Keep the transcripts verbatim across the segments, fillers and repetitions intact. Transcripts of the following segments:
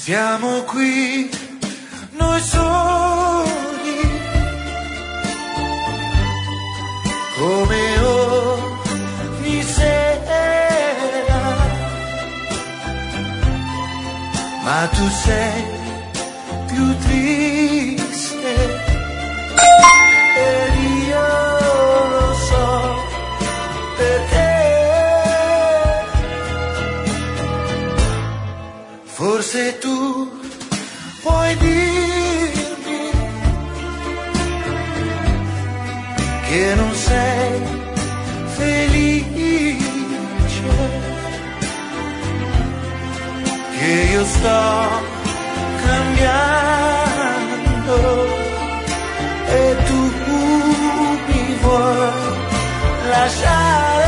Siamo qui, noi soli, come ogni sera, ma tu sei più triste ed io lo so perché. Forse tu puoi dirmi che non sei felice, che io sto cambiando e tu mi vuoi lasciare.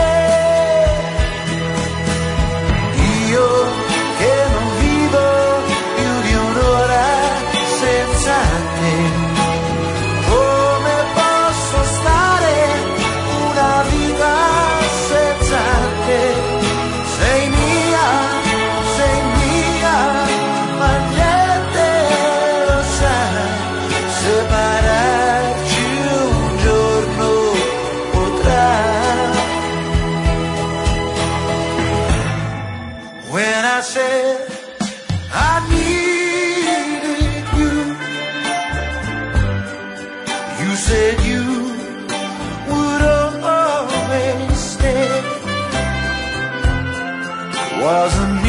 Io che non vivo più di un'ora senza te, come posso stare una vita senza te? Sei mia, sei mia, ma niente lo sa, separarci un giorno potrà. When I said I needed you, you said you would always stay. Wasn't me.